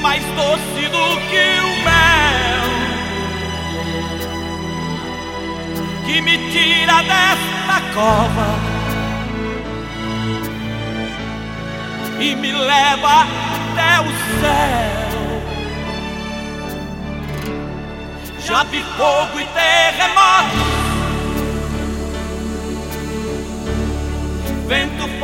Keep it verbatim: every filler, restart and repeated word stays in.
mais doce do que o mel, que me tira desta cova e me leva até o céu. Já vi fogo e terremoto, vento